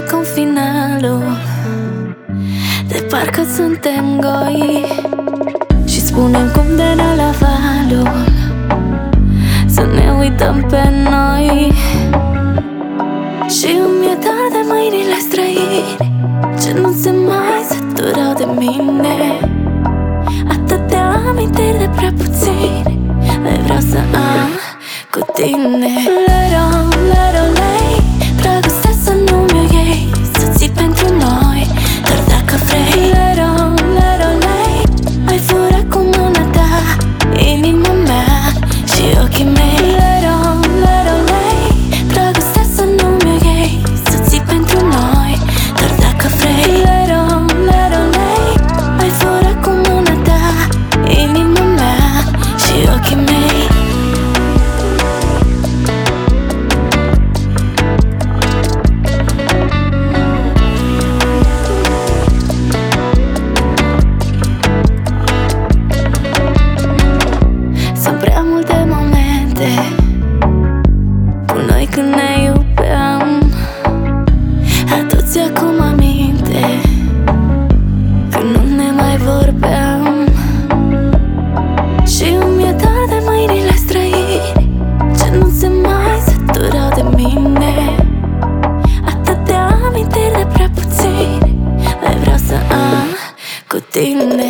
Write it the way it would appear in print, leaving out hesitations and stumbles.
acum finalul, de parcă suntem goi și spunem cum de la valul să ne uităm pe noi. Și îmi e dor de mâinile străini ce nu se mai săturau de mine. Atâtea amintiri de prea puține le vreau să am cu tine. Lero-lei, dragostea să nu mi-o iei, să ții pentru noi, doar dacă vrei. Lero-lei, ai furat cu mâna ta inima mea și ochii mei. Lero-lei, dragostea să nu mi-o iei, să ții pentru noi, doar dacă vrei. Lero-lei, ai furat cu mâna ta inima mea și ochii mei. Sunt prea multe momente cu noi când ne iubeam. Adu-ți acum aminte când nu ne mai vorbeam. Și îmi e dor de mâinile străini ce nu se mai săturau de mine. Atâtea amintiri de prea puține le vreau să am cu tine.